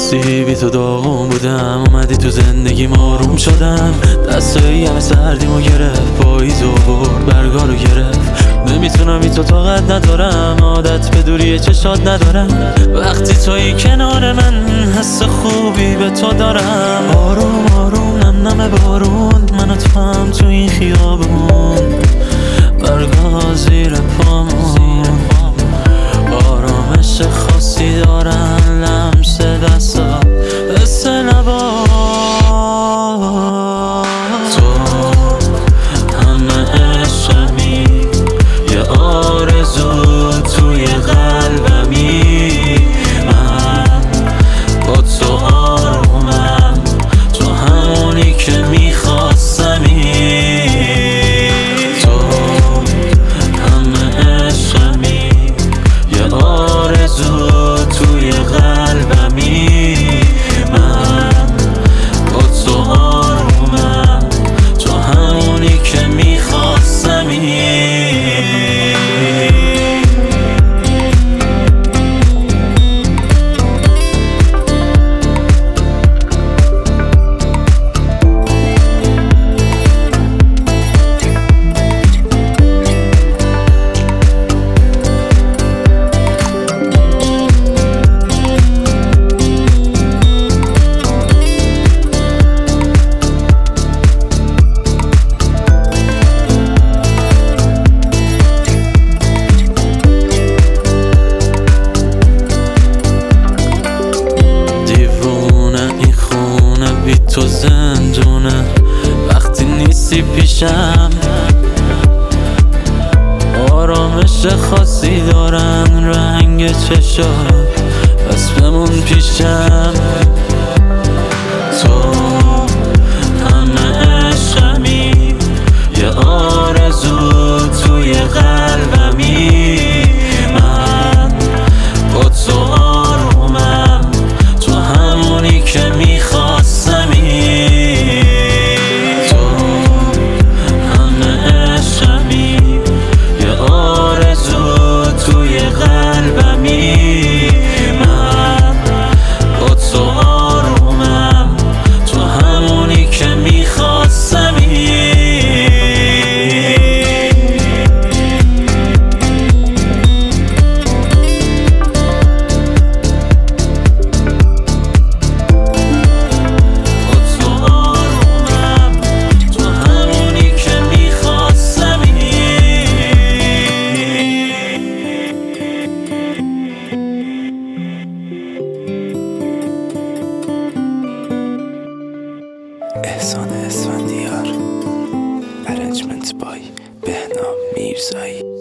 خواستی بی تو داغون بودم، اومدی تو زندگی آروم شدم. دستایی همه سردیمو گرفت، پاییزو برد برگارو گرفت. نمیتونم بی تو طاقت ندارم، عادت به دوری چشات ندارم. وقتی تویی کنار من حس خوبی به تو دارم. آروم آروم نم نم بارون، من و تو هم تو این خیابون، برگا زیر پامون. آرامش خاصی دارن لمس دستا، حس لبا. تو همه عشقمی، یه آرزو توی قلبمی. من با تو آرومم، تو همونی که میخواستمی. تو همه عشقمی، یه آرزو توی قلبمی. من با تو آرومم، تو همونی که میخواستمی. تو زندونه وقتی نیستی پیشم، آرامش خاصی دارن رنگ چشات، بس بمون پیشم. تو همه عشقمی، یه آرزو توی قلبمی. من با تو آرومم، تو همونی که میخواستمی. توی قلبمی من با تو آرومم، تو همونی که میخواستمی. احسان اسفندیار، ارنجمنت بای بهنام میرزایی.